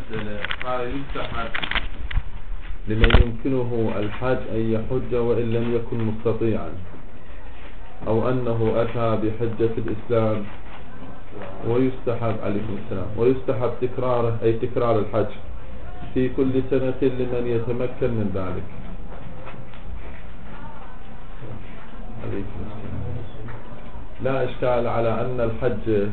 مسألة قال يستحب لمن يمكنه الحج أن يحج وإن لم يكن مستطيعا، أو أنه أتى بحجة الإسلام ويستحب عليكم السلام ويستحب تكراره أي تكرار الحج في كل سنة لمن يتمكن من ذلك. عليكم السلام. لا إشكال على أن الحج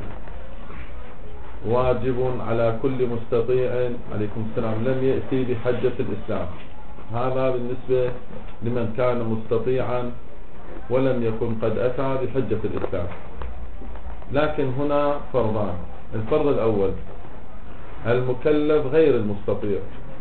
واجب على كل مستطيع عليكم السلام لم يأتي بحجة الإسلام. هذا بالنسبة لمن كان مستطيعا ولم يكن قد أتى بحجة الإسلام. لكن هنا فرضان. الفرض الأول المكلف غير المستطيع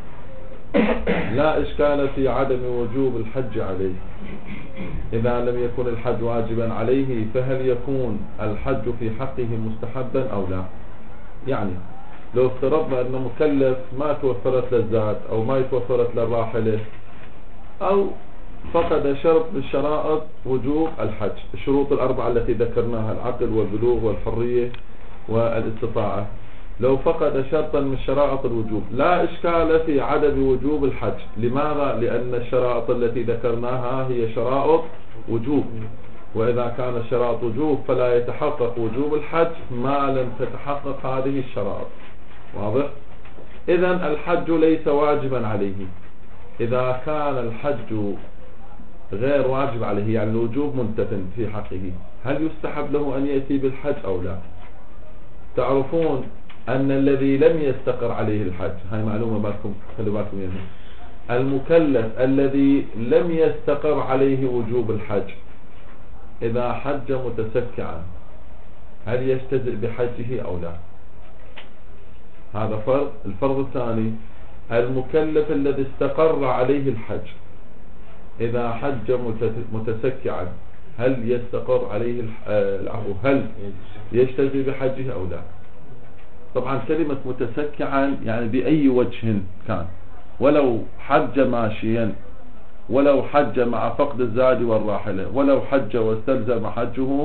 لا إشكال في عدم وجوب الحج عليه. إذا لم يكن الحج واجبا عليه فهل يكون الحج في حقه مستحبا أو لا؟ يعني لو افترضنا أن مكلف ما توفرت له الزاد أو ما توفرت له الراحلة أو فقد شرط من شرائط وجوب الحج، الشروط الأربعة التي ذكرناها العقل والبلوغ والحرية والاستطاعة، لو فقد شرطا من شرائط الوجوب لا إشكال في عدم وجوب الحج. لماذا؟ لأن الشرائط التي ذكرناها هي شرائط وجوب، وإذا كان شرائط وجوب فلا يتحقق وجوب الحج ما لم تتحقق هذه الشرائط. واضح؟ إذن الحج ليس واجبا عليه. إذا كان الحج غير واجب عليه يعني الوجوب منتفٍ في حقه، هل يستحب له أن يأتي بالحج أو لا؟ تعرفون أن الذي لم يستقر عليه الحج، هاي معلومة بالكم خلوا بالكم منها، المكلف الذي لم يستقر عليه وجوب الحج إذا حج متسكعا هل يجتزئ بحجه أو لا؟ هذا فرض. الفرض الثاني المكلف الذي استقر عليه الحج إذا حج متسكعا هل يستقر عليه هل يجتزئ بحجه أو لا؟ طبعا كلمة متسكعا يعني بأي وجه كان، ولو حج ماشيا، ولو حج مع فقد الزاد والراحلة، ولو حج واستلزم حجه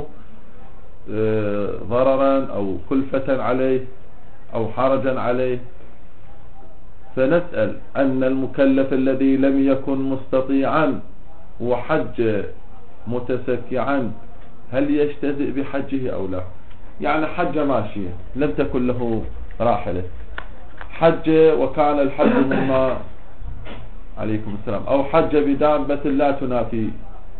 ضررا أو كلفة عليه أو حرجا عليه. فنسأل أن المكلف الذي لم يكن مستطيعا وحج متسكعا هل يجتزئ بحجه أو لا؟ يعني حج ماشيا لم تكن له راحلة، حج وكان الحج مما عليكم السلام، أو حج بدابة لا تنافي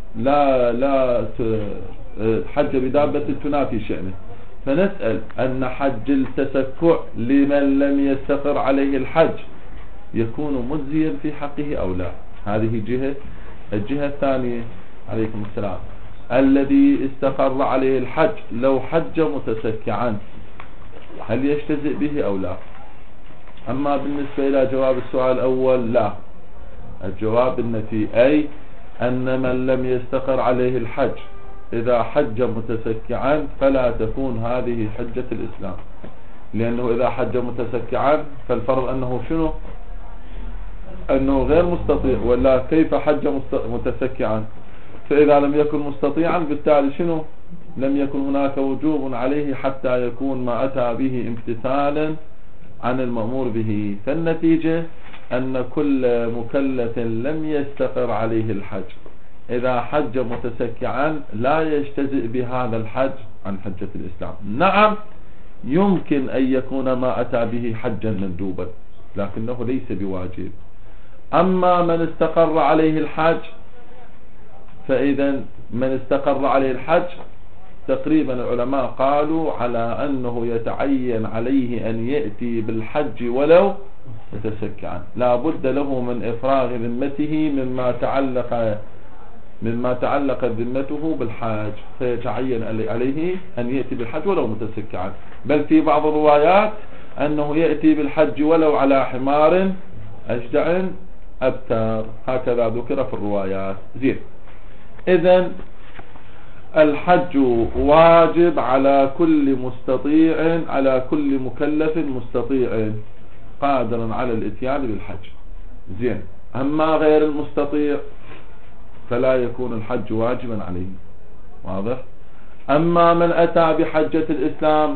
حج بدابة تنافي شأنه. فنسأل أن حج التسكع لمن لم يستقر عليه الحج يكون مجزيا في حقه أو لا؟ هذه جهة. الجهة الثانية عليكم السلام الذي استقر عليه الحج لو حج متسكعا هل يجتزئ به أو لا؟ أما بالنسبة إلى جواب السؤال الأول لا. الجواب النفي أي أن من لم يستقر عليه الحج إذا حج متسكعا فلا تكون هذه حجة الإسلام، لأنه إذا حج متسكعا فالفرض أنه شنو؟ أنه غير مستطيع، ولا كيف حج متسكعا؟ فإذا لم يكن مستطيعا بالتالي شنو؟ لم يكن هناك وجوب عليه حتى يكون ما أتى به امتثالا عن المأمور به. فالنتيجة أن كل مكلف لم يستقر عليه الحج إذا حج متسكعا لا يجتزئ بهذا الحج عن حجة الإسلام. نعم يمكن أن يكون ما أتى به حجا مندوبا لكنه ليس بواجب. أما من استقر عليه الحج فإذا من استقر عليه الحج تقريبا العلماء قالوا على أنه يتعين عليه أن يأتي بالحج ولو متسكعا، لا بد له من إفراغ ذمته مما تعلق ذمته بالحج، فيتعين عليه أن يأتي بالحج ولو متسكعا. بل في بعض الروايات أنه يأتي بالحج ولو على حمار أجدع أبتر، هكذا ذكر في الروايات. زين. إذن الحج واجب على كل مستطيع، على كل مكلف مستطيع قادر على الاتيان بالحج. زين. أما غير المستطيع فلا يكون الحج واجبا عليه. واضح؟ أما من أتى بحجة الإسلام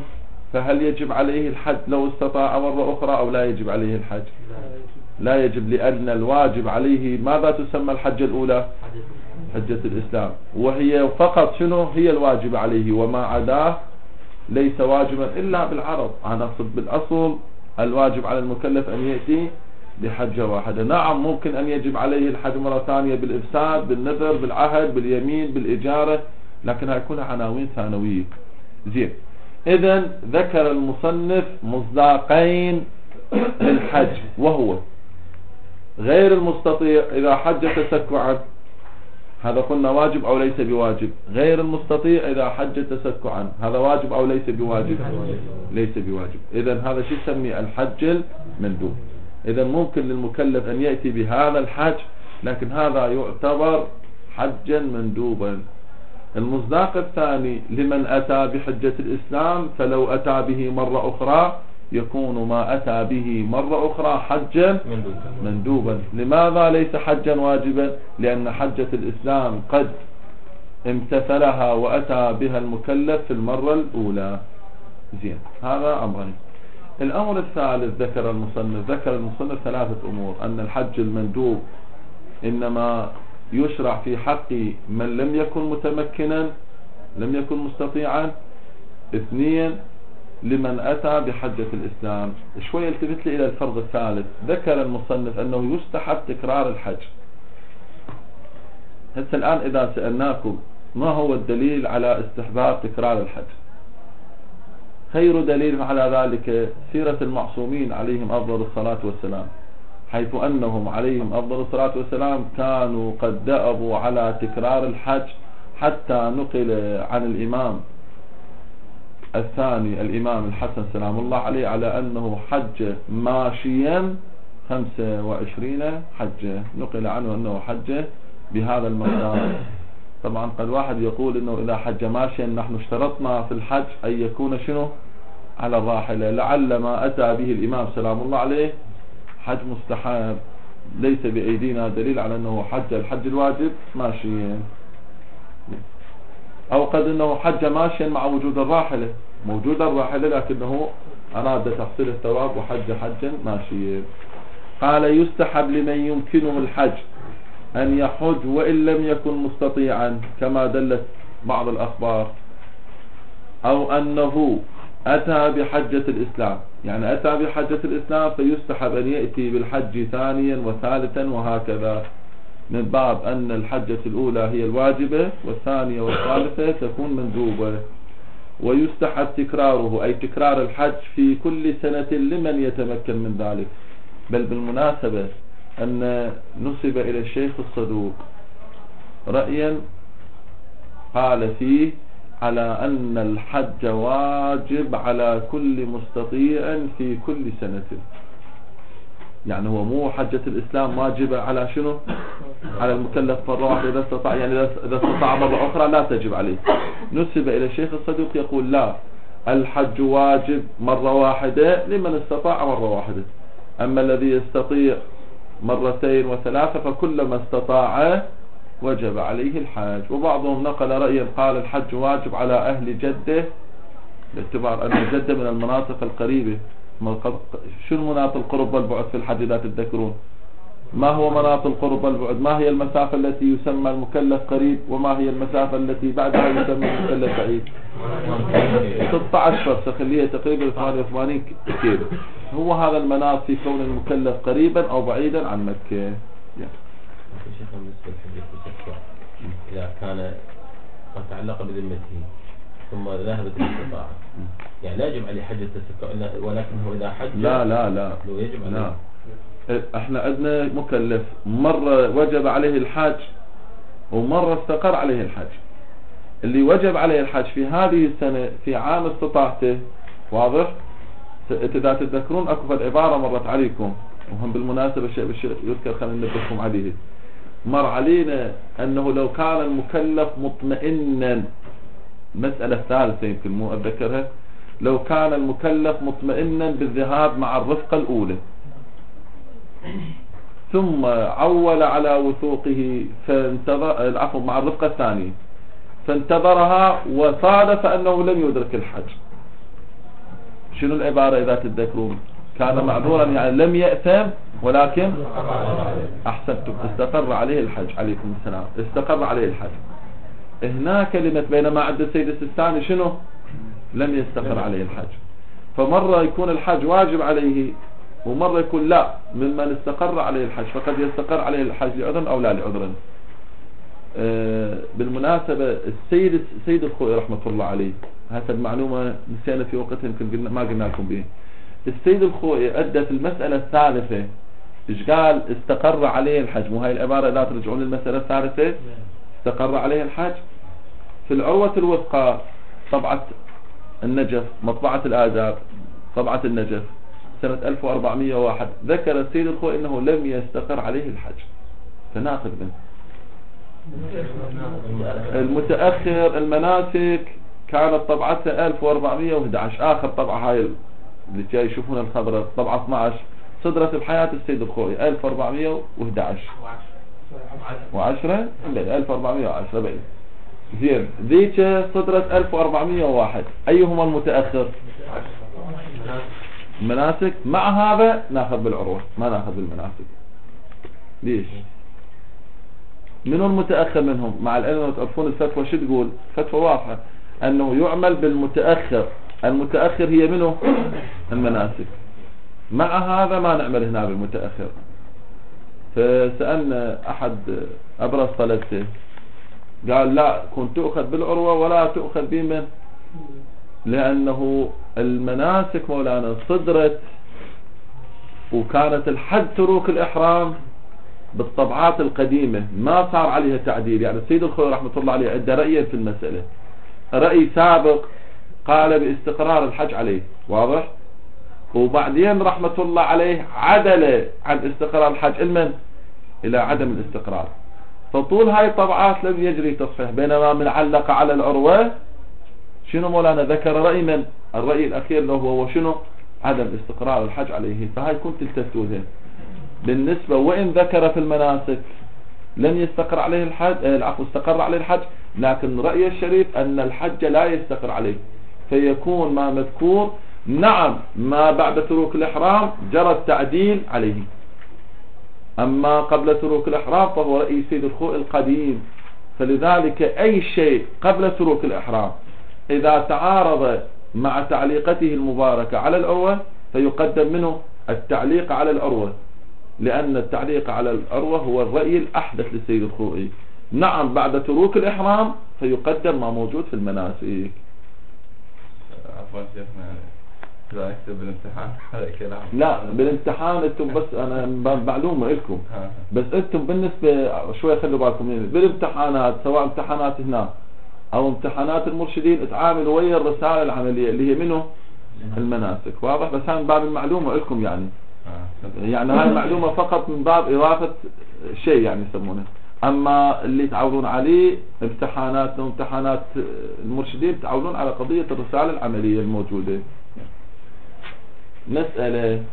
فهل يجب عليه الحج لو استطاع مرة أخرى أو لا يجب عليه الحج؟ لا يجب، لأن الواجب عليه ماذا تسمى الحجة الأولى؟ حجة الإسلام، وهي فقط شنو هي الواجب عليه، وما عداه ليس واجبا إلا بالعرض. أنا أقصد بالأصل الواجب على المكلف أن يأتي بحجة واحدة. نعم ممكن أن يجب عليه الحج مرة ثانية بالإفساد، بالنذر، بالعهد، باليمين، بالإجارة، لكنها يكون عناوين ثانوية. زين، إذن ذكر المصنف مصداقين للحج، وهو غير المستطيع إذا حج تسكعا، هذا قلنا واجب أو ليس بواجب. غير المستطيع إذا حج تسكعا، هذا واجب أو ليس بواجب؟ ليس بواجب. إذن هذا شيء يسمي الحج المندوب. إذن ممكن للمكلف أن يأتي بهذا الحج، لكن هذا يعتبر حجا مندوبا. المصداق الثاني لمن أتى بحجة الإسلام، فلو أتى به مرة أخرى يكون ما أتى به مرة أخرى حجا مندوبا. لماذا ليس حجا واجبا؟ لأن حجة الإسلام قد امتثلها وأتى بها المكلف في المرة الأولى. زين، هذا أمرين. الأمر الثالث ذكر المصنف ثلاثة أمور: أن الحج المندوب إنما يشرع في حق من لم يكن متمكنا، لم يكن مستطيعا. اثنين، لمن أتى بحجة الإسلام. شوي التفت لي إلى الفرض الثالث. ذكر المصنف أنه يستحب تكرار الحج. هسه الآن إذا سألناكم ما هو الدليل على استحباب تكرار الحج، خير دليل على ذلك سيرة المعصومين عليهم أفضل الصلاة والسلام، حيث أنهم عليهم أفضل الصلاة والسلام كانوا قد دأبوا على تكرار الحج، حتى نقل عن الإمام الثاني الإمام الحسن سلام الله عليه على أنه حج ماشيا 25 حجة، نقل عنه أنه حج بهذا المقدار. طبعا قد واحد يقول أنه إذا حج ماشيا نحن اشترطنا في الحج أن يكون شنو؟ على الراحلة. لعل ما أتى به الإمام سلام الله عليه حج مستحب، ليس بأيدينا دليل على أنه حج الحج الواجب ماشيا، أو قد أنه حج ماشيا مع وجود الراحلة، موجود الراحلة لكنه أراد تحصيل الثواب وحج حجا ماشيا. قال: يستحب لمن يمكنه الحج أن يحج وإن لم يكن مستطيعا، كما دلت بعض الأخبار، أو أنه أتى بحجة الإسلام، يعني أتى بحجة الإسلام فيستحب أن يأتي بالحج ثانيا وثالثا وهكذا، من باب أن الحجة الأولى هي الواجبة والثانية والثالثة تكون مندوبة. ويستحب تكراره، أي تكرار الحج في كل سنة لمن يتمكن من ذلك. بل بالمناسبة أن نسب إلى الشيخ الصدوق رأيا قال فيه على أن الحج واجب على كل مستطيع في كل سنة. يعني هو مو حجة الإسلام واجبة على شنو؟ على المكلف مرة واحدة إذا استطاع، يعني إذا استطاع مرة أخرى لا تجب عليه. نسب إلى الشيخ الصدوق يقول لا، الحج واجب مرة واحدة لمن استطاع مرة واحدة، أما الذي يستطيع مرتين وثلاثة فكلما استطاع وجب عليه الحج. وبعضهم نقل رأيا قال الحج واجب على أهل جدة، باعتبار أن جدة من المناطق القريبة. شنو مناطق القرب والبعد في الحج لا تتذكرون؟ ما هو مناطق القرب والبعد؟ ما هي المسافة التي يسمى المكلف قريب، وما هي المسافة التي بعدها يسمى المكلف بعيد؟ 16 فرسخ، اللي هي تقريبا 88 كيلو. هو هذا المناط في كون المكلف قريبا أو بعيدا عن مكة. شيخ بالنسبة لحجة التسكع، إذا كان قد تعلق بذمته ثم ذهبت الاستطاعة، يعني لا يجب عليه حج التسكع، ولكنه إذا حج لا لو يجب عليه. لا. احنا عندنا مكلف مرة وجب عليه الحج ومرة استقر عليه الحج. اللي وجب عليه الحج في هذه السنة في عام استطاعته، واضح؟ إذا تتذكرون أكو العبارة مرت عليكم، وهم بالمناسبة شيء يذكر خلينا ننبهكم عليه. مر علينا أنه لو كان المكلف مطمئنا، مسألة ثالثة يمكن مو أتذكرها، لو كان المكلف مطمئنا بالذهاب مع الرفقة الأولى ثم عول على وثوقه فانتظر، العفو، مع الرفقة الثانية فانتظرها وصادف أنه لم يدرك الحج، شنو العبارة إذا تتذكرون؟ كان معذورا يعني لم يأثم ولكن أحسنتم استقر عليه الحج. عليكم السلام. استقر عليه الحج. هنا كلمة بينما عند السيد السيستاني شنو؟ لم يستقر عليه الحج. فمرة يكون الحج واجب عليه ومرة يكون لا ممن استقر عليه الحج، فقد يستقر عليه الحج لعذر أو لا لعذر. بالمناسبة السيد الخوئي رحمة الله عليه، هذه المعلومة نسينا في وقتها يمكن ما قلنا لكم به. السيد الخوئي أدى في المسألة الثالثة إيش قال؟ استقر عليه الحج. مو هاي العبارة لا ترجعون للمسألة الثالثة؟ استقر عليه الحج. في العروة الوثقى طبعة النجف، مطبعة الآداب، طبعة النجف سنة 1401، ذكر السيد الخوئي أنه لم يستقر عليه الحج، فناخذ منه. المتأخر المناسك كانت طبعتها 1411، آخر طبعة هاي اللي جاي يشوفون الخبر طبعة 12 صدرت بحياة السيد الخوئي 1411 و10 1410 بعيد. زين ذيك صدرت 1401. أيهما المتأخر؟ المناسك. مع هذا ناخذ بالعروة ما ناخذ بالمناسك. ليش؟ منو المتأخر منهم؟ مع العلم تعرفون الفتوى شو تقول؟ فتوى واضحة أنه يعمل بالمتأخر. المتأخر هي منه المناسك. مع هذا ما نعمل هنا بالمتأخر. فسألنا أحد أبرز طلبته قال لا كنت تؤخذ بالعروة ولا تؤخذ بمن، لأنه المناسك مولانا صدرت وكانت الحد تروك الإحرام بالطبعات القديمة ما صار عليها تعديل. يعني السيد الخوئي رحمة الله عليه عنده رأيين في المسألة. رأي سابق قال باستقرار الحج عليه واضح، وبعدين رحمة الله عليه عدل عن استقرار الحج المن إلى عدم الاستقرار. فطول هاي الطبعات لم يجري تصحيح. بينما من علق على العروة شنو مولانا ذكر رأي من؟ الرأي الأخير له هو شنو؟ عدم استقرار الحج عليه. فهاي كنت التفتوها بالنسبة. وإن ذكر في المناسك لم يستقر عليه الحج، العفو استقر عليه الحج، لكن رأي الشريف أن الحج لا يستقر عليه، فيكون ما مذكور نعم ما بعد تروك الإحرام جرى التعديل عليه، أما قبل تروك الإحرام فهو رأي سيد الخوئي القديم. فلذلك أي شيء قبل تروك الإحرام إذا تعارض مع تعليقته المباركة على العروة فيقدم منه التعليق على العروة، لأن التعليق على العروة هو الرأي الأحدث للسيد الخوئي. نعم بعد تروك الإحرام فيقدم ما موجود في المناسك. عفوا شيخنا لا اكتب بالامتحان هذا كلام. لا بالامتحان انتم بس انا معلومه لكم، بس انتم بالنسبه شوي خلوا بالكم مني بالامتحانات، سواء امتحانات هنا او امتحانات المرشدين تعاملوا ويا الرسائل العمليه اللي هي منه المناسك واضح. بس هاي من باب المعلومه لكم يعني يعني هاي معلومه فقط من باب اضافه شيء يعني يسمونه. اما اللي تعودون عليه امتحاناتنا وامتحانات المرشدين تعودون على قضيه الرسائل العمليه الموجوده. مسألة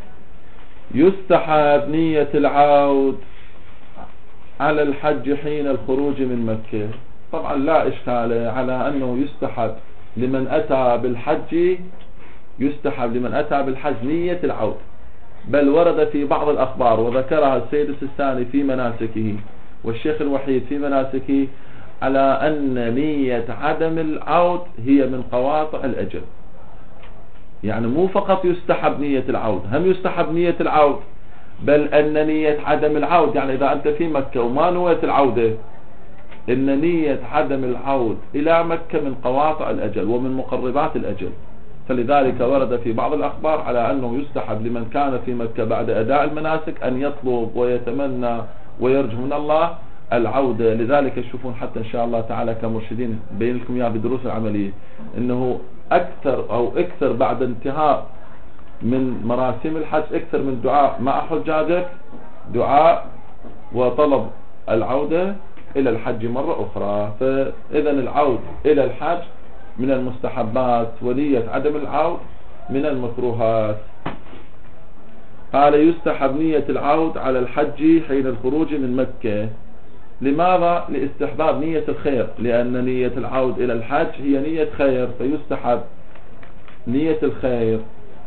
يستحب نية العود على الحج حين الخروج من مكة. طبعا لا إشكال على أنه يستحب لمن أتى بالحج، يستحب لمن أتى بالحج نية العود، بل ورد في بعض الأخبار وذكرها السيد السيستاني في مناسكه والشيخ الوحيد في مناسكه على أن نية عدم العود هي من قواطع الأجل. يعني مو فقط يستحب نية العود، هم يستحب نية العود، بل أن نية عدم العود، يعني إذا أنت في مكة وما نويت العودة، إن نية عدم العود إلى مكة من قواطع الأجل ومن مقربات الأجل. فلذلك ورد في بعض الأخبار على أنه يستحب لمن كان في مكة بعد أداء المناسك أن يطلب ويتمنى ويرجو من الله العودة. لذلك تشوفون حتى إن شاء الله تعالى كمرشدين بين لكم إياه بالدروس العملية أنه أكثر بعد انتهاء من مراسم الحج أكثر من دعاء مع حجاجك دعاء وطلب العودة إلى الحج مرة أخرى. فإذا العود إلى الحج من المستحبات ونية عدم العود من المكروهات. قال يستحب نية العود على الحج حين الخروج من مكة. لماذا؟ لاستحباب نية الخير، لأن نية العود إلى الحج هي نية خير، فيستحب نية الخير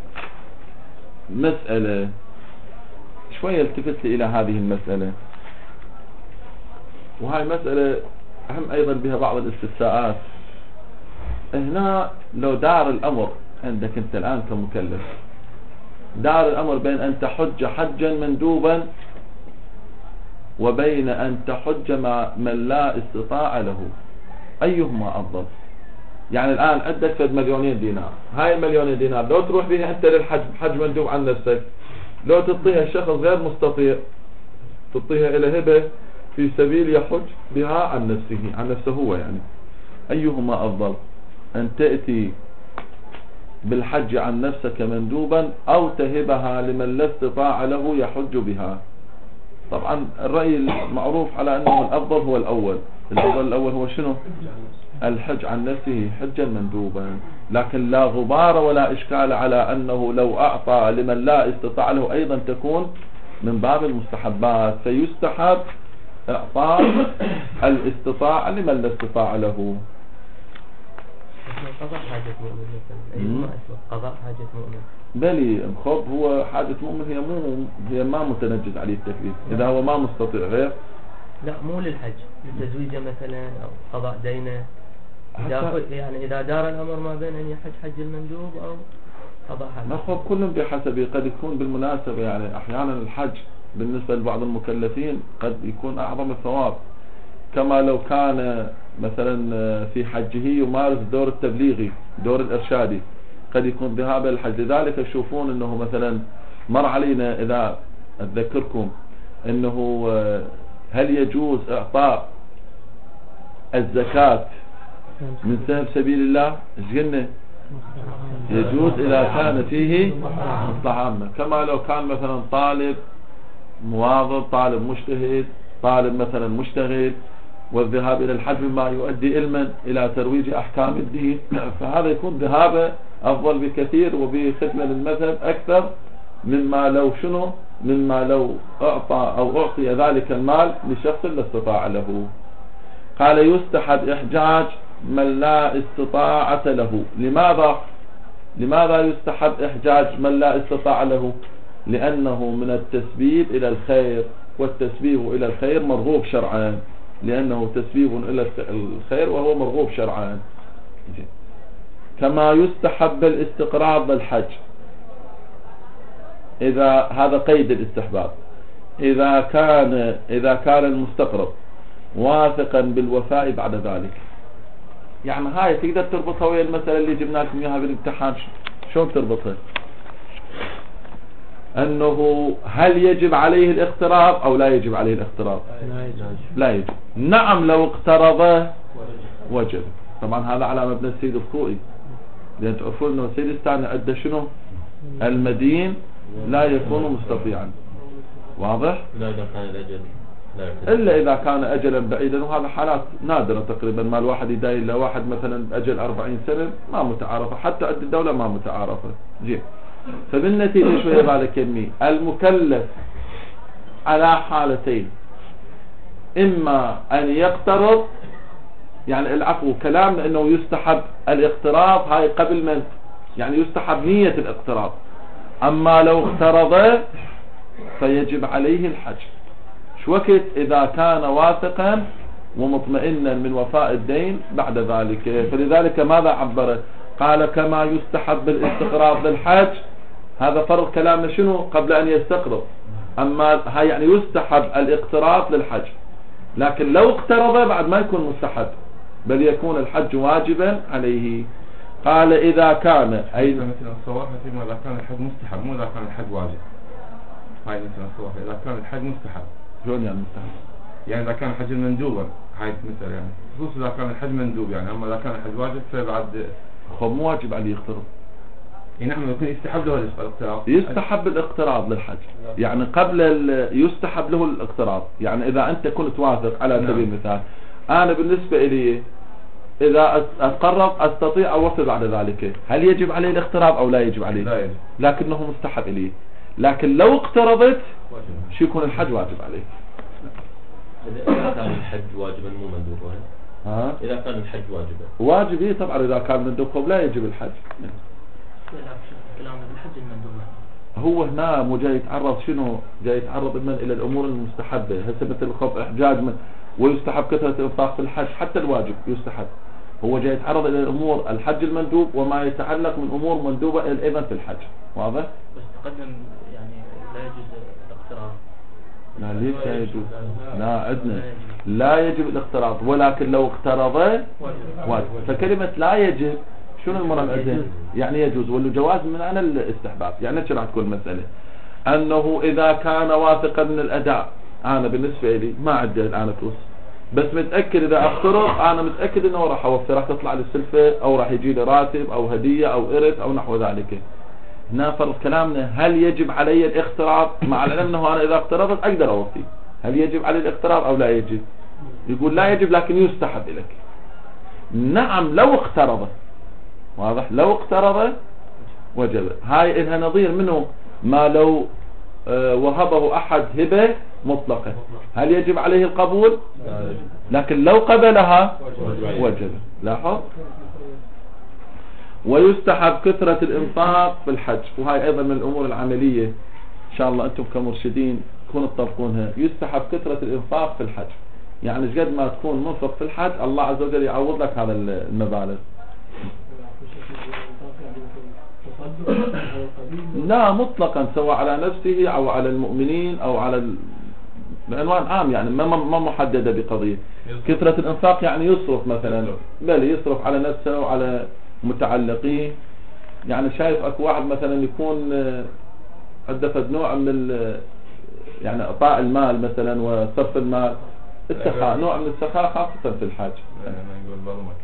مسألة شوية التفت لي إلى هذه المسألة، وهاي مسألة أهم أيضا بها بعض الاستفساءات. هنا لو دار الأمر عندك أنت الآن كمكلف، دار الأمر بين أن تحج حجا مندوبا وبين أن تحج مع من لا استطاع له، أيهما أفضل؟ يعني الآن عندك فد مليونين دينار، هاي المليونين دينار لو تروح بها أنت للحج حج مندوب عن نفسك، لو تعطيها شخص غير مستطيع تعطيها إلى هبة في سبيل يحج بها عن نفسه، عن نفسه هو، يعني أيهما أفضل؟ أن تأتي بالحج عن نفسك مندوبا أو تهبها لمن لا استطاع له يحج بها؟ طبعا الرأي المعروف على أنه الأفضل هو الأول. الأفضل الأول هو شنو؟ الحج عن نفسه حجا مندوبا، لكن لا غبار ولا إشكال على أنه لو أعطى لمن لا استطاع له أيضا تكون من باب المستحبات، فيستحب إعطاء الاستطاع لمن لا استطاع له. قضاء حاجة مؤمن مثلا، أي ما اسمه قضاء حاجة مؤمن. بلي الخوف هو حاجة مؤمن، هي ما متنجز عليه التكليف إذا هو ما مستطيع غير. لا مو للحج، لتزويجه مثلا أو قضاء دينه، يعني إذا دار الأمر ما بين أن يحج حج المندوب أو قضاء حاجة. نخوف كلهم بحسب، قد يكون بالمناسبة يعني أحيانا الحج بالنسبة لبعض المكلفين قد يكون أعظم الثواب، كما لو كان مثلا في حجه يمارس دور التبليغي دور الإرشادي، قد يكون ذهاب الحج. لذلك يشوفون أنه مثلا مر علينا إذا أتذكركم أنه هل يجوز إعطاء الزكاة من سهم سبيل الله؟ إيش قلنا؟ يجوز إذا كان فيه مصلحة عامة، كما لو كان مثلا طالب مواظب، طالب مجتهد، طالب مثلا مشتغل، والذهاب إلى الحج مما يؤدي علما إلى ترويج أحكام الدين، فهذا يكون ذهابه أفضل بكثير وبخدمة للمذهب أكثر مما لو أعطى أو أعطي ذلك المال لشخص لا استطاع له. قال يستحب إحجاج من لا استطاعة له. لماذا يستحب إحجاج من لا استطاع له؟ لأنه من التسبيب إلى الخير، والتسبيب إلى الخير مرغوب شرعا، لأنه تسبيب إلى الخير وهو مرغوب شرعا. كما يستحب الاستقراض بالحج، إذا هذا قيد الاستحباب، إذا كان المستقرض واثقا بالوفاء بعد ذلك. يعني هاي تقدر تربطها ويا المسألة اللي جبنا لكم إياها بالامتحان. شلون تربطها؟ أنه هل يجب عليه الاقتراض أو لا يجب عليه الاقتراض؟ لا يجب. نعم لو اقترضه وجب. طبعا هذا على مبنى السيد الخوئي، لأن تعرفون أنه السيد الثاني عند شنو؟ المدين لا يكون مستطيعا. واضح؟ لا إذا كان الأجل إلا إذا كان أجلا بعيدا، وهذا حالات نادرة تقريبا، ما الواحد يداين لواحد مثلا أجل 40 سنة ما متعارفة، حتى عند الدولة ما متعارفة. فبالنتيجة شوية بعد كمية المكلف على حالتين: إما أن يقترض، يعني العفو كلامنا أنه يستحب الاقتراض هاي قبل من، يعني يستحب نية الاقتراض. أما لو اقترض فيجب عليه الحج. شو وقت؟ إذا كان واثقا ومطمئنا من وفاء الدين بعد ذلك. فلذلك ماذا عبر؟ قال كما يستحب الاستقراض للحج. هذا فرق كلامنا شنو؟ قبل أن يستقرض. أما هاي يعني يستحب الاقتراض للحج، لكن لو اقترض بعد ما يكون مستحب، بل يكون الحج واجبا عليه. قال إذا كان أي مثلا الصواب مثلا إذا كان الحج مستحب، مو إذا كان الحج واجب. هاي مثلا الصواب إذا كان الحج مستحب. شلون يعني مستحب؟ يعني إذا كان الحج مندوبا، هاي مثلا يعني خصوصا إذا كان الحج مندوب، يعني أما إذا كان الحج واجب فبعد خب مو واجب عليه يقترض. نعم يكون يستحب له الاقتراض. يستحب الاقتراض للحج، يعني قبل يستحب له الاقتراض. يعني إذا أنت كنت واثق على سبيل المثال، أنا بالنسبة إلي إذا أقرض أستطيع أوفي بعد ذلك، هل يجب عليه الاقتراض أو لا يجب عليه؟ لا يجب، لكنه مستحب إليه. لكن لو اقترضت شو يكون الحج واجب عليه. إذا كان الحج واجبا مو مندوبا. إذا كان الحج واجبا واجب طبعا. إذا كان مندوب لا يجب الحج. كلامنا بالحج المندوب هو هنا مو جاي يتعرض شنو؟ جاي يتعرض من إلى الأمور المستحبة. هسه مثل الخوف إحجاج ويستحب كثرة الإنفاق في الحج، حتى الواجب يستحب. هو جاي يتعرض إلى الأمور الحج المندوب وما يتعلق من أمور مندوبة أيضا في الحج. واضح؟ بس تقدم يعني لا يجوز الاقتراض. لا ليش لا يجوز؟ لا عندنا لا يجب الاقتراض، ولكن لو اقترض واجب. فكلمة لا يجب شنو المراد عندنا؟ يعني يجوز، والجواز من أنا الاستحباب. يعني ايش راح تكون المسألة؟ أنه إذا كان واثقا من الأداء، أنا بالنسبة لي ما عندي الآن فلوس، بس متأكد إذا أقترض أنا متأكد إنه راح أوفر، راح تطلع لي السلفة أو راح يجي لي راتب أو هدية أو إرث أو نحو ذلك. هنا فرض كلامنا هل يجب علي الاقتراض؟ مع العلم أنه أنا إذا اقترضت أقدر أوفي. هل يجب علي الاقتراض أو لا يجب؟ يقول لا يجب لكن يستحب لك. نعم لو اقترض، واضح؟ لو اقترض وجب. هاي إنها نظير منه ما لو وهبه أحد هبة مطلقة، هل يجب عليه القبول؟ لكن لو قبلها وجب. لاحظ؟ ويستحب كثرة الإنفاق في الحج، وهاي أيضا من الأمور العملية إن شاء الله أنتم كمرشدين تكونوا تطبقونها. يستحب كثرة الإنفاق في الحج، يعني قد ما تكون منفق في الحج الله عز وجل يعوض لك هذا المبالغ. لا مطلقا، سواء على نفسه أو على المؤمنين أو على بعنوان عام، يعني ما محددة بقضية. كثرة الإنفاق يعني يصرف مثلا، بل يصرف على نفسه وعلى متعلقين. يعني شايف أكو واحد مثلا يكون عنده نوع من يعني إعطاء المال مثلا وصرف المال، السخاء، نوع من السخاء خاصة في الحج. أنا يقول برمك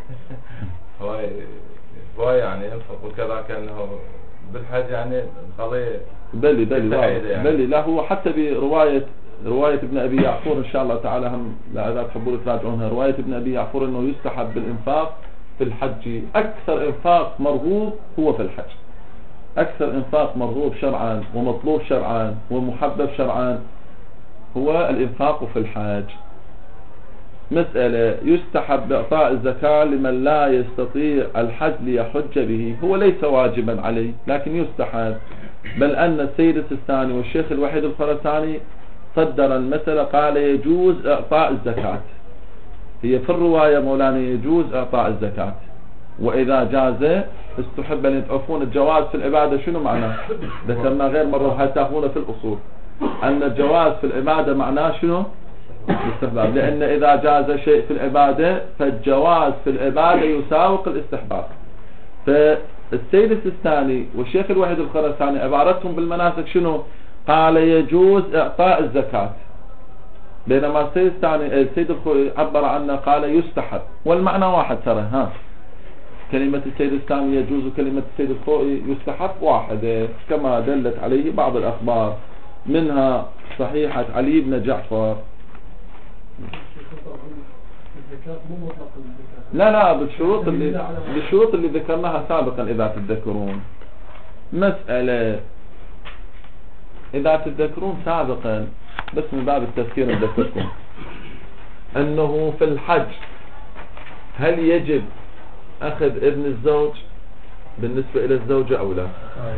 هو يعني ينفق وكذا كأنه بالحج يعني قضية. بلي لا هو حتى برواية ابن أبي يعفور إن شاء الله تعالى، هم لا إذا تحبون تراجعونها، رواية ابن أبي يعفور إنه يستحب بالإنفاق في الحج. أكثر إنفاق مرغوب هو في الحج، أكثر إنفاق مرغوب شرعا ومطلوب شرعا ومحبب شرعا هو الإنفاق في الحج. مسألة يستحب إعطاء الزكاة لمن لا يستطيع الحج ليحج به، هو ليس واجبا عليه لكن يستحب. بل أن السيد السيستاني والشيخ الوحيد الخراساني صدر المسألة، قال يجوز إعطاء الزكاة. هي في الرواية مولانا يجوز إعطاء الزكاة، وإذا جاز استحب أن يتعرفون الجواز في العبادة. شنو معناه؟ ذكرنا غير مرة وهي تأخذونه في الأصول أن الجواز في العبادة معناه شنو؟ الاستحباب، لأن إذا جاز شيء في العبادة فالجواز في العبادة يساوق الاستحباب. فالسيد السيستاني والشيخ الوحيد الخراساني عبارتهم بالمناسك شنو؟ قال يجوز إعطاء الزكاة، بينما السيد الخوئي عبر عنه قال يستحب، والمعنى واحد ترى. كلمة السيد السيستاني يجوز وكلمة السيد الخوئي يستحب واحدة، كما دلت عليه بعض الأخبار، منها صحيحة علي بن جعفر. لا بالشروط اللي ذكرناها سابقا إذا تتذكرون. مسألة إذا تتذكرون سابقا، بس من باب التذكير نذكركم أنه في الحج هل يجب أخذ ابن الزوج بالنسبة إلى الزوجة أو لا؟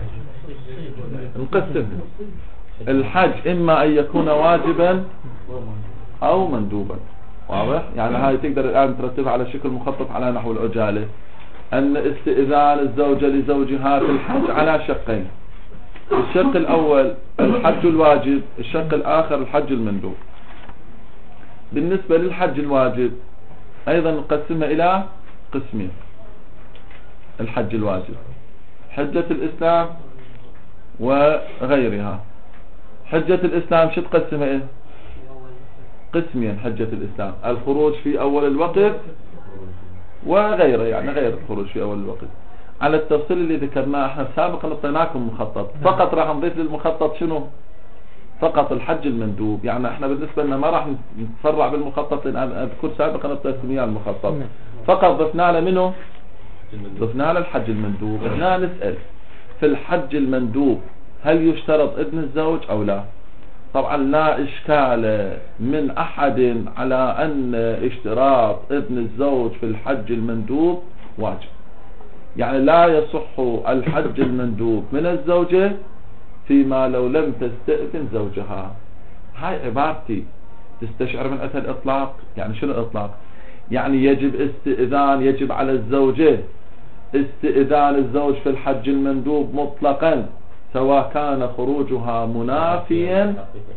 نقسم الحج إما أن يكون واجبا أو مندوبا. واضح؟ يعني هاي تقدر الآن ترتبها على شكل مخطط على نحو العجالة، أن استئذان الزوجة لزوجها في الحج على شقين. الشق الأول الحج الواجب، الشق الآخر الحج المندوب. بالنسبة للحج الواجب أيضا نقسمها إلى قسمين. الحج الواجب حجة الإسلام وغيرها. حجة الإسلام شو تقسمها إيه؟ قسمين. حجة الإسلام الخروج في أول الوقت وغيره، يعني غير الخروج في أول الوقت. على التفصيل اللي ذكرناه احنا سابقا نعطيناكم مخطط، فقط راح نضيف للمخطط شنو؟ فقط الحج المندوب. يعني احنا بالنسبة لنا ما راح نتفرع بالمخطط، لأن أذكر سابقا نعطيكم إياه المخطط، فقط ضفنا له منه، ضفنا له الحج المندوب. هنا نسأل في الحج المندوب هل يشترط ابن الزوج أو لا؟ طبعا لا إشكال من أحد على أن اشتراط ابن الزوج في الحج المندوب واجب. يعني لا يصح الحج المندوب من الزوجة فيما لو لم تستأذن زوجها. هاي عبارتي تستشعر من أثر الإطلاق. يعني شنو الإطلاق؟ يعني يجب استئذان، يجب على الزوجة استئذان الزوج في الحج المندوب مطلقا، سواء كان خروجها منافيا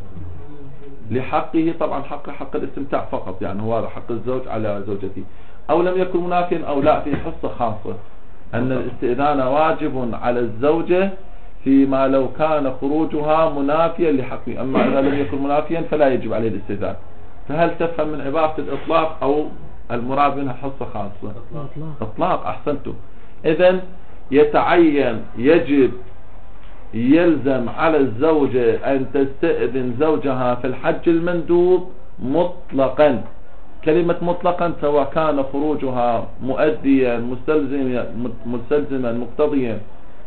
لحقه، طبعا حق الاستمتاع فقط، يعني هو هذا حق الزوج على زوجته، أو لم يكن منافيا أو لا، في حصة خاصة أن الاستئذان واجب على الزوجة فيما لو كان خروجها منافيا لحقه، أما إذا لم يكن منافيا فلا يجب عليه الاستئذان. فهل تفهم من عبارة الإطلاق أو المراد منها حصة خاصة؟ إطلاق. أحسنتم. إذن يتعين، يجب، يلزم على الزوجة أن تستأذن زوجها في الحج المندوب مطلقا. كلمة مطلقا سواء كان خروجها مؤديا مستلزما مقتضيا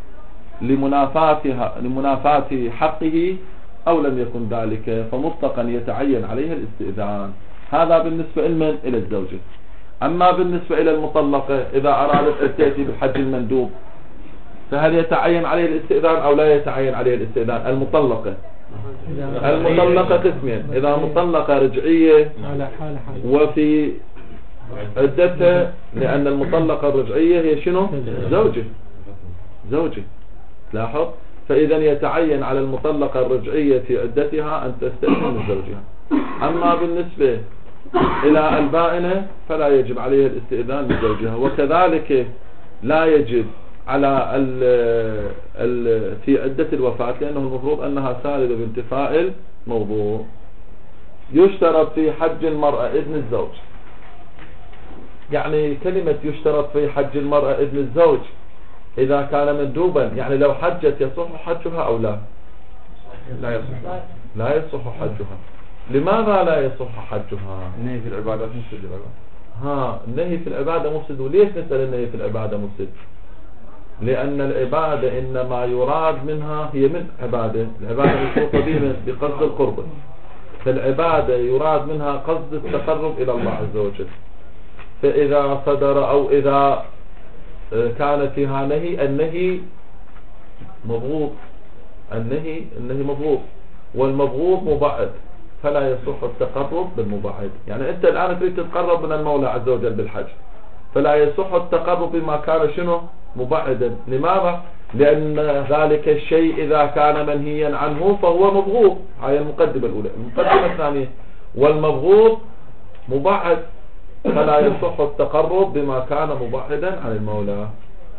لمنافاة حقه أو لم يكن ذلك، فمطلقا يتعين عليها الاستئذان. هذا بالنسبة إلى الزوجة. أما بالنسبة إلى المطلقة إذا أرادت أن تأتي بالحج المندوب فهل يتعين عليه الاستئذان أو لا يتعين عليه الاستئذان؟ المطلقة قسمين: إذا مطلقة رجعية وفي عدتها، لأن المطلقة الرجعية هي شنو؟ زوجة. لاحظ. فإذا يتعين على المطلقة الرجعية في عدتها أن تستأذن من زوجها. أما بالنسبة إلى البائنة فلا يجب عليها الاستئذان من زوجها. وكذلك لا يجب على في عدة الوفاة، لأنه المفروض أنها سالبة بانتفاء الموضوع. يشترط في حج المرأة إذن الزوج. يعني كلمة يشترط في حج المرأة إذن الزوج إذا كان مندوبا، يعني لو حجت يصح حجها أو لا؟ لا يصح حجها. لماذا لا يصح حجها؟ النهي في العبادة مفسد. النهي في العبادة مفسد. وليش نسأل النهي في العبادة مفسد؟ لأن العبادة إنما يراد منها، هي من عبادة، العبادة مشروطة بقصد القرب، فالعبادة يراد منها قصد التقرب إلى الله عز وجل. فإذا صدر أو إذا كان فيها نهي، النهي مبغوض، النهي مبغوض، والمبغوض مبعد، فلا يصح التقرب بالمبعد. يعني أنت الآن تريد تتقرب من المولى عز وجل بالحج، فلا يصح التقرب بما كان شنو؟ مبعدا. لماذا؟ لأن ذلك الشيء إذا كان منهيا عنه فهو مبغوض. هاي المقدمة الأولى. المقدمة الثانية: والمبغوض مبعد، فلا يصح التقرب بما كان مبعدا عن المولى.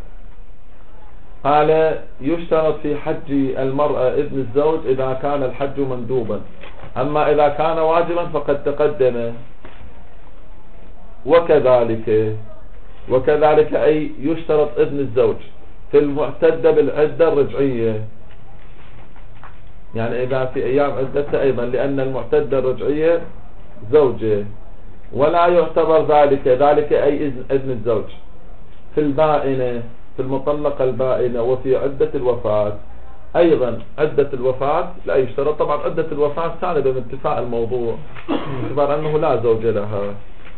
قال: يشترط في حج المرأة إذن الزوج إذا كان الحج مندوبا، أما إذا كان واجبا فقد تقدم. وكذلك أي يشترط إذن الزوج في المعتدة بالعدة الرجعية، يعني إذا في أيام عدتها أيضا، لأن المعتدة الرجعية زوجة. ولا يعتبر ذلك أي إذن الزوج في البائنة، في المطلقة البائنة، وفي عدة الوفاة أيضا. عدة الوفاة لا يشترط. طبعا عدة الوفاة سالبة من انتفاء الموضوع باعتبار أنه لا زوج لها.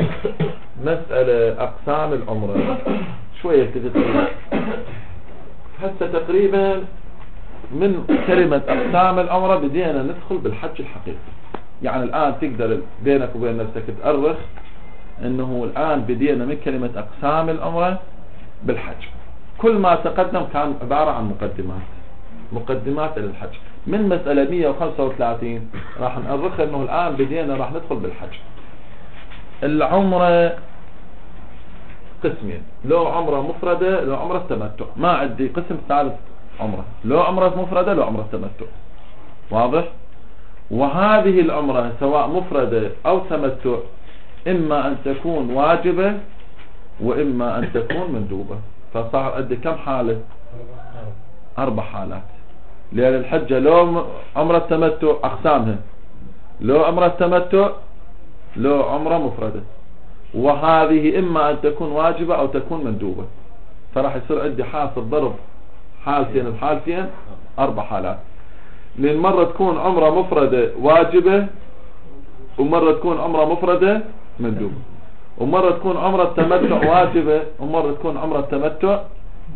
مسألة أقسام العمرة شوية كذا. هسه تقريبا من كلمة أقسام العمرة بدينا ندخل بالحج الحقيقي. يعني الآن تقدر بينك وبين نفسك تأرخ أنه الآن بدينا من كلمة أقسام العمرة بالحج. كل ما تقدم كان عبارة عن مقدمات للحج. من مسألة 135 راح نأرخ أنه الآن بدينا راح ندخل بالحج. العمرة قسمين: لو عمرة مفردة، لو عمرة تمتع. ما عندي قسم ثالث عمرة، لو عمرة مفردة، لو عمرة تمتع. واضح؟ وهذه العمرة سواء مفردة أو تمتع إما أن تكون واجبة وإما أن تكون مندوبة. فصار عندي كم حالة؟ 4 حالات. لأن الحجة لو عمرة تمتع أقسامها: لو عمرة تمتع، لو عمرة مفردة، وهذه إما أن تكون واجبة أو تكون مندوبة. فراح يصير عندي حاصل ضرب الحالتين 4 حالات. لأن مرة تكون عمرة مفردة واجبة، ومرة تكون عمرة مفردة مندوبة، ومرة تكون عمرة تمتع واجبة، ومرة تكون عمرة تمتع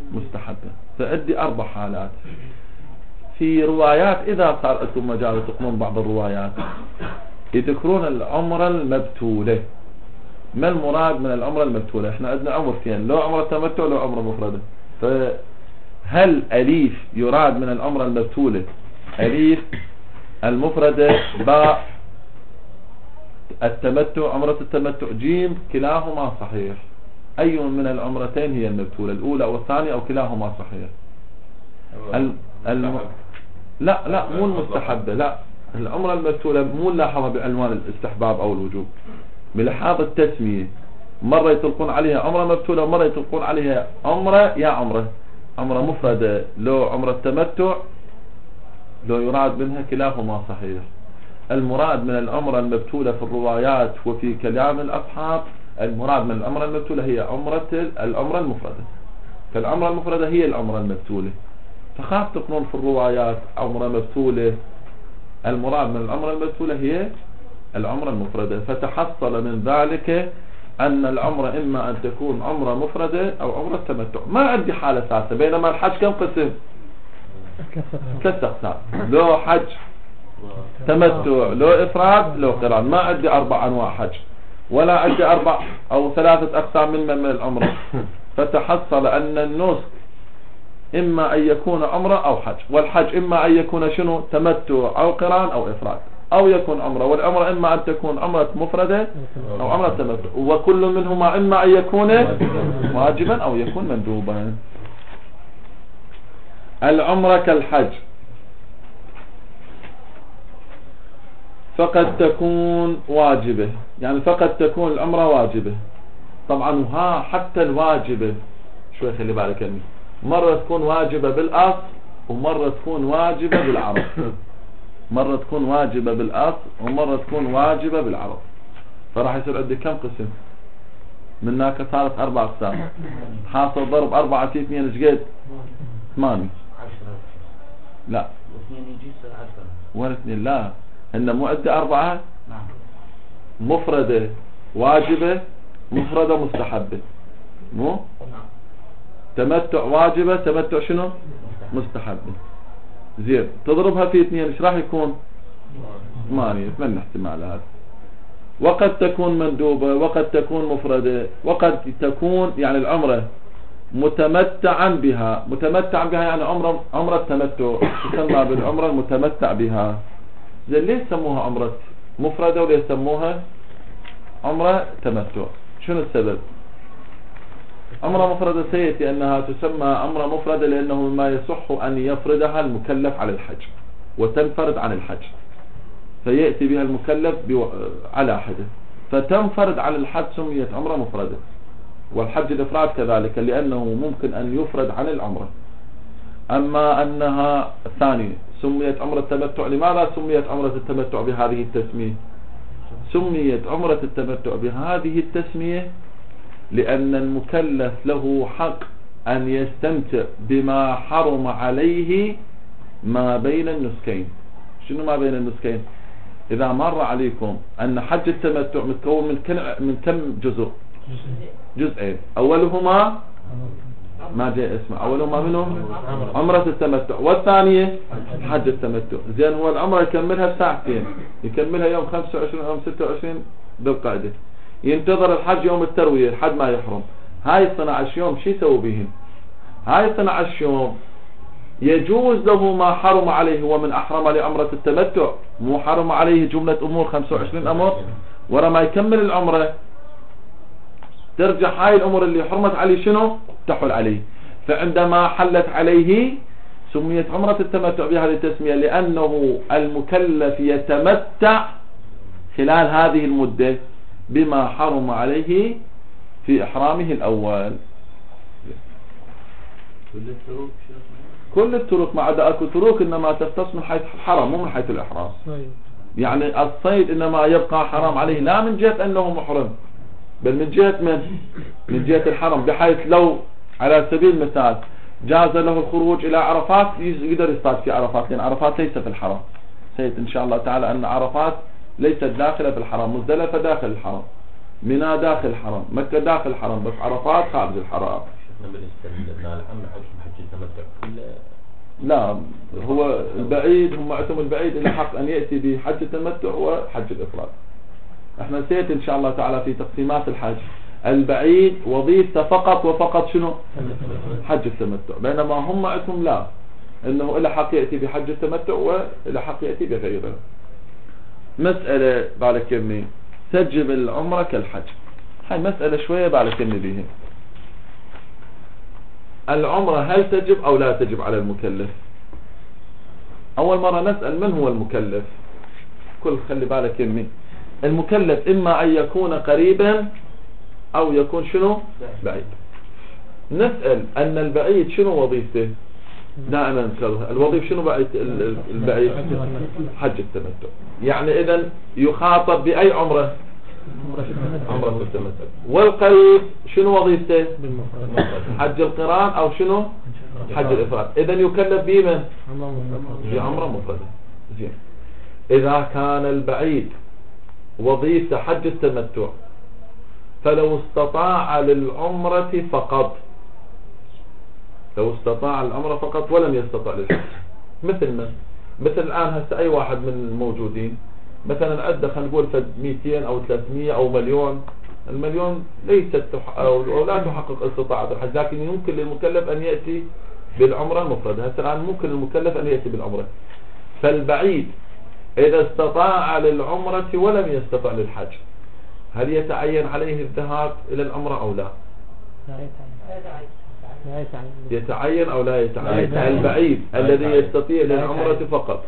مستحبة. فأدي 4 حالات. في روايات إذا صار أنتم مجال تقنون بعض الروايات يذكرون العمرة المبتولة. ما المراد من العمرة المبتولة؟ احنا عندنا عمرتين، لو عمرة تمتع لو عمرة مفردة. فهل أليف يراد من العمرة المبتولة أليف المفردة، باء التمتع عمرة التمتع، جيم كلاهما صحيح؟ أي من العمرتين هي المبتولة، الأولى أو الثانية أو كلاهما صحيح؟ لا مو المستحبة، لا العمرة المبتولة مو نلاحظها بعنوان الاستحباب أو الوجوب، بلحاظ التسمية. مرة يطلقون عليها عمرة مبتولة ومرة يطلقون عليها عمرة يا عمرة مفردة، لو عمرة تمتع لو يراد منها كلاهما صحيح. المراد من العمرة المبتولة في الروايات وفي كلام الأصحاب، المراد من العمرة المبتولة هي العمرة المفردة. فالعمرة المفردة هي العمرة المبتولة. فخاف تقولون في الروايات عمرة مبتولة، المراد من العمرة المبتولة هي العمرة المفردة. فتحصل من ذلك أن العمرة إما أن تكون عمرة مفردة أو عمرة تمتع. ما عندي حالة ثالثة. بينما الحج كم قسم؟ 3 أقسام، لو حج تمتع لو إفراد لو قران. ما عندي 4 أنواع حج، ولا عندي 4 أو 3 أقسام من العمرة. فتحصل أن النسك إما أن يكون عمرة أو حج، والحج إما أن يكون شنو؟ تمتع أو قران أو إفراد، أو يكون عمرة. والعمرة إما أن تكون عمرة مفردة أو عمرة تمتع، وكل منهما إما أن يكون واجبا أو يكون مندوبا. العمرة كالحج فقد تكون واجبة، يعني فقد تكون العمرة واجبة. طبعا وها حتى الواجبة شوي خلي بالك مني، مرة تكون واجبة بالأصل ومرة تكون واجبة بالعرض. مرة تكون واجبة بالأصل ومرة تكون واجبة بالعرض. فراح يصير عندي كم قسم؟ من هناك صارت 4 أقسام. حاصل ضرب 4 في 2 ايش قد؟ 8. لا وين 2؟ لا هن مو عندي 4 مفردة واجبة مفردة مستحبة، مو تمتع واجبة تمتع شنو مستحبة. زين تضربها في 2 ايش راح يكون؟ 8 احتمال هذا. وقد تكون مندوبة وقد تكون مفردة وقد تكون يعني العمرة متمتعا بها. متمتعا بها يعني عمرة تمتع تسمى بالعمرة المتمتع بها. زين ليش سموها عمرة مفردة وليش سموها عمرة تمتع؟ شنو السبب؟ عمرة مفردة سيأتي أنها تسمى عمرة مفردة لأنه ما يصح أن يفردها المكلف على الحج وتنفرد عن الحج، فيأتي بها المكلف على حده فتنفرد عن الحج سميت عمرة مفردة. والحج الإفراد كذلك لأنه ممكن أن يفرد عن العمرة. أما أنها الثانية سميت عمرة التمتع. لماذا سميت عمرة التمتع بهذه التسمية؟ سميت عمرة التمتع بهذه التسمية لأن المكلف له حق أن يستمتع بما حرم عليه ما بين النسكين. شنو ما بين النسكين؟ إذا مر عليكم أن حج التمتع متكون من كم جزء؟ جزئين. أولهما ما جاء اسمه، أولهما منهم عمرة التمتع، والثانية حج التمتع. زين هو العمرة يكملها ساعتين، يكملها يوم 25 يوم 26 بالقاعدة، ينتظر الحج يوم التروية الحج ما يحرم. هاي 12 يوم شو يسوي بهن؟ هاي 12 يوم يجوز له ما حرم عليه. هو من أحرم لعمرة التمتع مو حرم عليه جملة أمور 25 أمر، ورا ما يكمل العمرة ترجع هاي الأمور اللي حرمت عليه شنو؟ تحل عليه. فعندما حلت عليه سميت عمرة التمتع بهذه التسمية لأنه المكلف يتمتع خلال هذه المدة بما حرم عليه في إحرامه الأول. كل التروك ما عدا أكو تروك إنما تختص من حيث الحرم مو من حيث الإحرام. يعني الصيد إنما يبقى حرام عليه لا من جهة أنه محرم بل من جهة من جهة الحرم، بحيث لو على سبيل المثال جاز له الخروج إلى عرفات يقدر يصطاد في عرفات، لأن عرفات ليس في الحرم. سيد إن شاء الله تعالى أن عرفات ليست داخلة في الحرم، مزدلفة داخل الحرم، منى داخل الحرم، مكة داخل الحرم، بس عرفات خارج الحرم. بالنسبة لنا العام حكم حج التمتع لا، هو البعيد هم عندهم البعيد له حق أن يأتي بحج التمتع وحج الإفراد. احنا سيأتي إن شاء الله تعالى في تقسيمات الحج. البعيد وظيفته فقط وفقط شنو؟ حج التمتع، بينما هم عندهم لا، انه له حق يأتي بحج التمتع وله حق يأتي بغيره. مسألة بالك يمي تجب العمرة كالحج، هاي مسألة شوية بالك يمي بيها. العمرة هل تجب او لا تجب على المكلف؟ اول مرة نسأل من هو المكلف. كل خلي بالك يمي، المكلف اما ان يكون قريبا او يكون شنو؟ بعيد. نسأل ان البعيد شنو وظيفته؟ دائما نذكرها الوظيفة شنو بعيد البعيد؟ حج التمتع. يعني اذا يخاطب باي عمرة؟ عمرة التمتع. والقريب شنو وظيفته؟ حج القران او شنو؟ حج الافراد. اذا يكلف بمن؟ بعمرة مفردة. زين. اذا كان البعيد وظيفته حج التمتع فلو استطاع للعمرة فقط، لو استطاع العمرة فقط ولم يستطع للحج، مثل الآن هسه أي واحد من الموجودين مثلا أدى خلينا نقول 200 أو 300 أو مليون. المليون ليست أو لا تحقق استطاعة الحج، لكن يمكن للمكلف أن يأتي بالعمرة مفردة. هسه الآن ممكن المكلف أن يأتي بالعمرة. فالبعيد إذا استطاع للعمرة ولم يستطع للحج، هل يتعين عليه الذهاب إلى العمرة أو لا؟ يتعين أو لا يتعين؟ البعيد الذي يستطيع للعمرة فقط.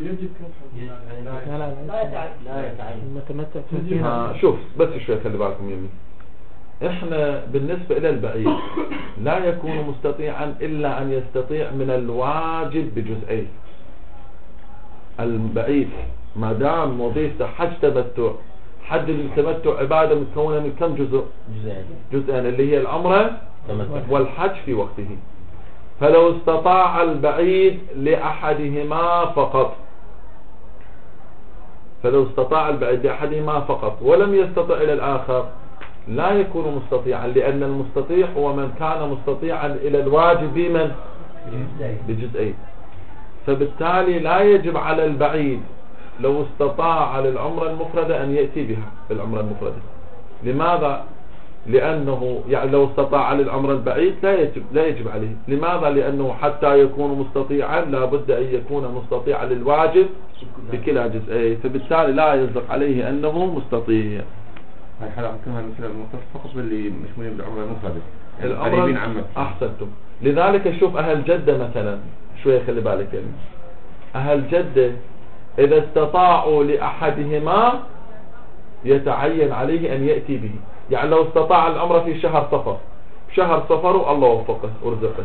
شوف بس شوي خلي بالكم يمين، احنا بالنسبة الى البعيد لا يكون مستطيعا الا ان يستطيع من الواجب بجزئين. البعيد ما دام وظيفته حج تمتع، حج التمتع عبادة متكونة من كم جزء؟ جزئين اللي هي العمرة والحج في وقته. فلو استطاع البعيد لأحدهما فقط، فلو استطاع البعيد لأحدهما فقط ولم يستطع إلى الآخر لا يكون مستطيعا، لأن المستطيع هو من كان مستطيعا إلى الواجب بمن؟ بجزئين. فبالتالي لا يجب على البعيد لو استطاع للعمرة المفردة أن يأتي بها بالعمرة المفردة. لماذا؟ لأنه يعني لو استطاع للعمرة البعيد لا يجب عليه. لماذا؟ لأنه حتى يكون مستطيعا لا بد أن يكون مستطيعا للواجب بكلا جزئين، فبالتالي لا يصدق عليه أنه مستطيع. هاي حالة عندنا مثل المختص فقط باللي مشمولين بالعمرة المفردة، العمرة أحسنتم. لذلك شوف أهل جدة مثلا شوية خلي بالك يعني. أهل جدة إذا استطاعوا لأحدهما يتعين عليه أن يأتي به. يعني لو استطاع العمرة في شهر صفر، شهر صفر الله وفقه ورزقه،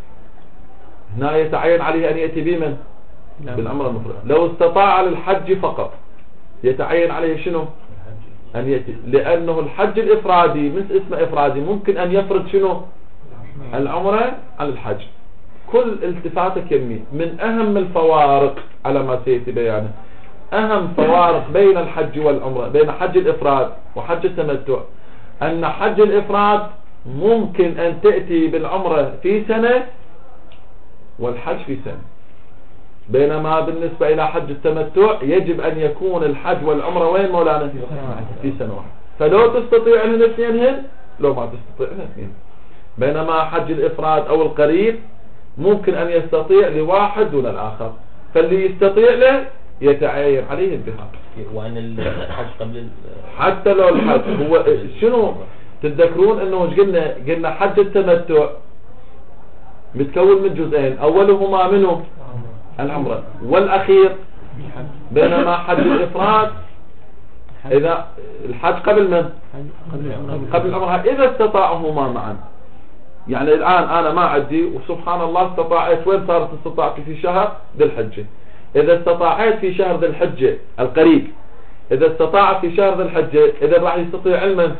هنا يتعين عليه أن يأتي بمن؟ بالعمرة المفردة. لو استطاع للحج فقط يتعين عليه شنو؟ أن يأتي، لأنه الحج الإفرادي مثل اسمه إفرادي ممكن أن يفرد شنو؟ العمرة على الحج. كل التفاتك يمي من أهم الفوارق على ما سيأتي بيانه، أهم فوارق بين الحج والعمرة، بين حج الإفراد وحج التمتع، أن حج الإفراد ممكن أن تأتي بالعمرة في سنة والحج في سنة، بينما بالنسبة إلى حج التمتع يجب أن يكون الحج والعمرة وين مولانا؟ في سنة واحدة. فلو تستطيع أن الاثنين لو ما تستطيع الاثنين. بينما حج الإفراد أو القريب ممكن أن يستطيع لواحد دون الآخر، فاللي يستطيع له يتعين عليه الذهاب. وأن الحج قبل حتى لو الحج هو شنو تتذكرون انه قلنا حج التمتع متكون من جزئين، اولهما منه العمرة والاخير، بينما حج الافراد اذا الحج قبل من؟ قبل العمرة. اذا استطاعهما معا، يعني الان انا ما عندي وسبحان الله استطاعت، وين صارت استطاعتي؟ في شهر ذي الحجة. اذا استطاعت في شهر ذي الحجة القريب، اذا استطاع في شهر ذي الحجة اذا راح يستطيع علما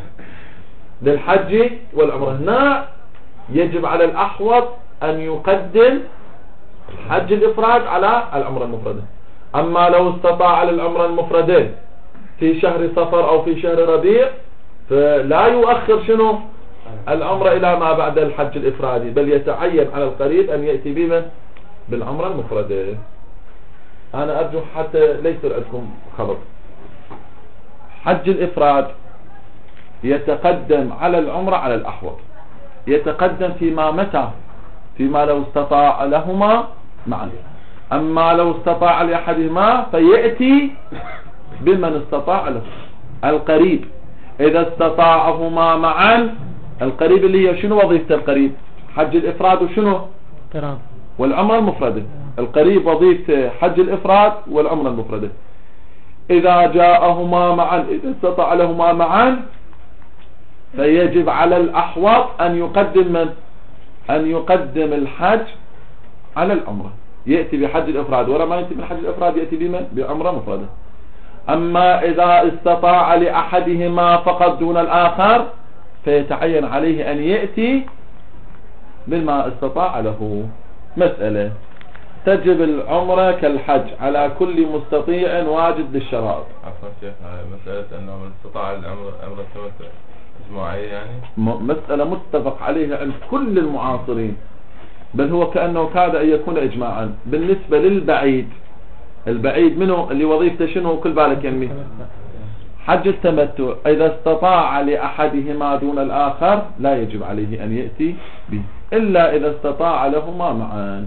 للحج والعمرة. هنا يجب على الأحوط أن يقدم حج الإفراد على العمرة المفردة. أما لو استطاع للعمرة المفردة في شهر صفر أو في شهر ربيع فلا يؤخر شنو؟ العمرة إلى ما بعد الحج الإفرادي، بل يتعين على القريب أن يأتي بمن؟ بالعمرة المفردة. أنا أرجو حتى ليس عندكم خبر. حج الإفراد يتقدم على العمرة على الأحوط، يتقدم فيما متى؟ فيما لو استطاع لهما معا. أما لو استطاع لأحدهما فيأتي بمن استطاع له القريب. إذا استطاعهما معا، القريب اللي هي شنو وظيفة القريب؟ حج الإفراد وشنو؟ والعمرة المفردة. القريب وظيفة حج الإفراد والعمرة المفردة. إذا جاءهما معا، إذا استطاع لهما معا، فيجب على الأحوط أن يقدم من؟ أن يقدم الحج على العمرة، يأتي بحج الإفراد، ولا ما يأتي بالحج الإفراد يأتي بمن؟ بعمرة مفردة. أما إذا استطاع لأحدهما فقط دون الآخر، فيتعين عليه أن يأتي بالما استطاع له. مسألة: تجب العمرة كالحج على كل مستطيع واجد للشرائط. عفوا شيخ، مسألة أنه من استطاع العمرة التمتع مجموعية يعني مسألة متفق عليها عند كل المعاصرين، بل هو كأنه كاد أن يكون إجماعا. بالنسبة للبعيد، البعيد منه اللي وظيفته شنو؟ كل بالك يمي حج التمتع، إذا استطاع لأحدهما دون الآخر لا يجب عليه أن يأتي به إلا إذا استطاع لهما معا.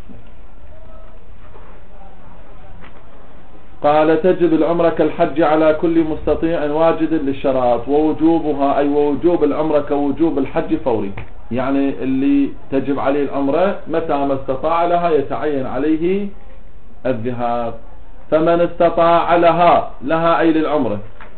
قال: تجب العمرة كالحج على كل مستطيع واجد للشرائط، ووجوبها أي ووجوب العمرة كوجوب الحج فوري، يعني اللي تجب عليه العمرة متى ما استطاع لها يتعين عليه الذهاب. فمن استطاع لها أي للعمرة،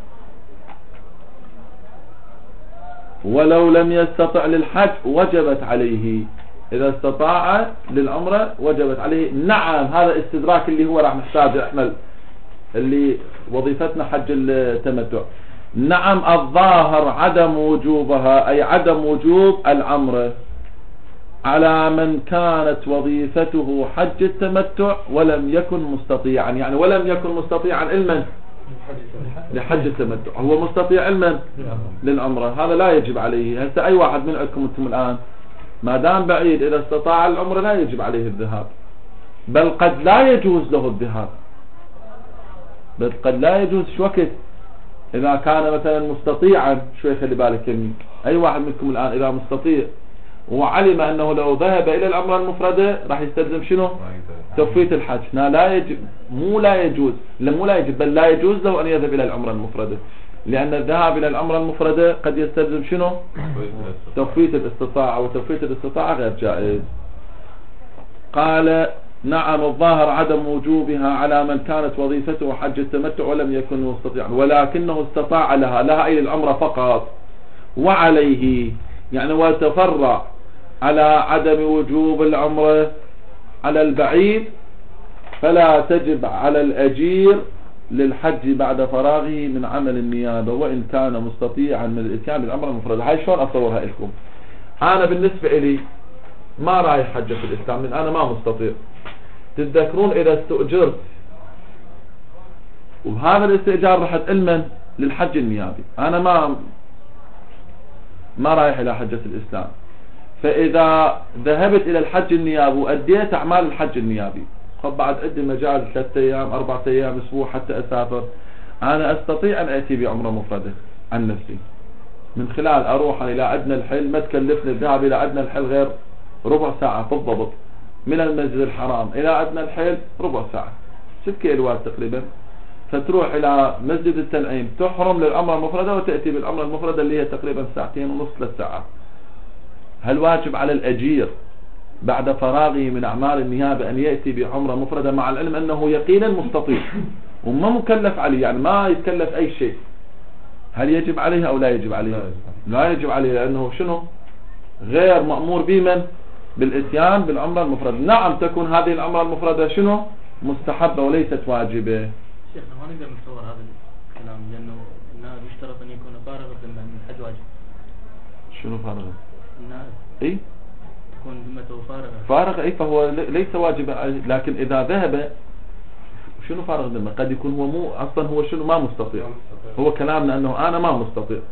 ولو لم يستطع للحج وجبت عليه. إذا استطاع للعمرة وجبت عليه. نعم، هذا استدراك اللي هو راح نحتاج احنا اللي وظيفتنا حج التمتع. نعم، الظاهر عدم وجوبها أي عدم وجوب العمرة على من كانت وظيفته حج التمتع ولم يكن مستطيعا، يعني ولم يكن مستطيعا علما لحج التمتع، هو مستطيع علما للعمرة، هذا لا يجب عليه. هسه أي واحد من عندكم أنتم الآن ما دام بعيد إذا استطاع العمرة لا يجب عليه الذهاب، بل قد لا يجوز له الذهاب، بل قد لا يجوز. شو وقت؟ إذا كان مثلا مستطيعا. شوي خلي بالك يمين، أي واحد منكم الآن إذا مستطيع وعلم أنه لو ذهب إلى العمرة المفردة راح يستلزم شنو؟ توفيت الحج. لا يجب، مو لا يجوز، مو لا يجب، بل لا يجوز له أن يذهب إلى العمرة المفردة، لأن الذهاب إلى العمرة المفردة قد يستلزم شنو؟ توفيت الاستطاعة، وتوفيت الاستطاعة غير جائز. قال: نعم، الظاهر عدم وجوبها على من كانت وظيفته حج التمتع ولم يكن مستطيعا، ولكنه استطاع لها أي العمرة فقط، وعليه يعني وتفرع على عدم وجوب العمرة على البعيد، فلا تجب على الأجير للحج بعد فراغه من عمل النيابة وإن كان مستطيعا من الإتيان بالعمرة المفردة. هاي شلون أصورها لكم؟ أنا بالنسبة إلي ما رايح حجة في الإسلام، من أنا ما مستطيع. تتذكرون إذا استؤجرت وبهذا الاستئجار رحت علما للحج النيابي، أنا ما رايح إلى حجة الإسلام، فإذا ذهبت إلى الحج النيابي وأديت أعمال الحج النيابي، خب بعد عندي مجال 3 أيام 4 أيام أسبوع حتى أسافر، أنا أستطيع أن أتي بعمرة مفردة عن نفسي، من خلال أروح إلى أدنى الحل، ما تكلفني الذهاب إلى أدنى الحل غير ربع ساعة بالضبط، من المسجد الحرام إلى أدنى الحل ربع ساعة، 6 كيلوات تقريبا. فتروح إلى مسجد التنعيم تحرم للعمرة المفردة وتأتي بالعمرة المفردة اللي هي تقريبا 2.5 3 ساعات. هل واجب على الأجير بعد فراغه من أعمال النيابة أن يأتي بعمرة مفردة مع العلم أنه يقينا مستطيع وما مكلف عليه، يعني ما يتكلف أي شيء؟ هل يجب عليه أو لا يجب عليه؟ لا يجب عليه، لأنه شنو؟ غير مأمور بمن؟ بالإتيان بالعمرة المفردة. نعم، تكون هذه العمرة المفردة شنو؟ مستحبة وليست واجبة. شيخنا ما نقدر نتصور هذا الكلام، لأنه النائب يشترط أن يكون فارغ ذمة من الحج واجب. شنو فارغ؟ النائب اي تكون ذمته فارغ اي، فهو ليس واجبا، لكن إذا ذهب شنو فارغ ذمة؟ قد يكون هو مو أصلا هو شنو ما مستطيع، هو كلامنا أنه أنا ما مستطيع.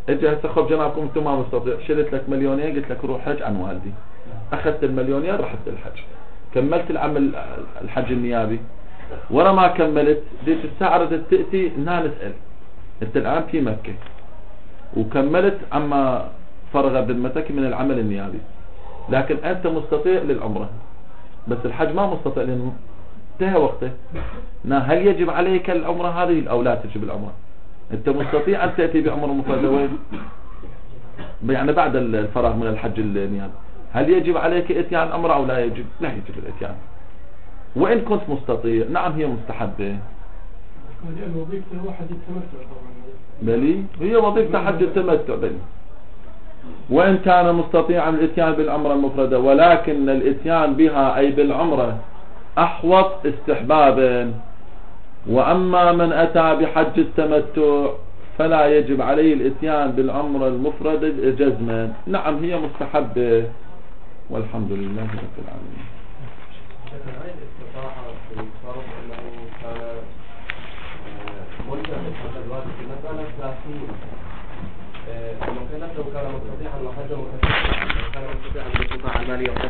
اجي هسه خب جنابكم انتم ما مستطيع، شلت لك مليونين قلت لك روح حج عن والدي، اخذت المليونين رحت الحج، كملت العمل الحج النيابي، ورا ما كملت ديك الساعة ردت تأتي هنا نسأل انت الآن في مكة وكملت عما فرغ ذمتك من العمل النيابي، لكن أنت مستطيع للعمرة بس الحج ما مستطيع لأنه انتهى وقته. هل يجب عليك العمرة هذه أو لا تجب العمرة؟ أنت مستطيع أن تأتي بعمرة مفردة وين؟ يعني بعد الفراغ من الحج النيابي، هل يجب عليك إتيان العمرة أو لا يجب؟ لا يجب الإتيان. وإن كنت مستطيع نعم هي مستحبة. لأن وظيفته هو حج التمتع طبعا. بلي هي وظيفة حج التمتع بلي. وإن كان مستطيعا الاتيان بالعمرة المفردة ولكن الاتيان بها أي بالعمرة أحوط استحبابا، وأما من أتى بحج التمتع فلا يجب عليه الاتيان بالعمرة المفردة جزما. نعم هي مستحبة والحمد لله رب العالمين. هذه الاستطاعة في الفرض أنه كان ملزم بحج الواجب في مسألة ذاتية، لو كان مستطيعا وحجه كان مستطيعا بالاستطاعة المالية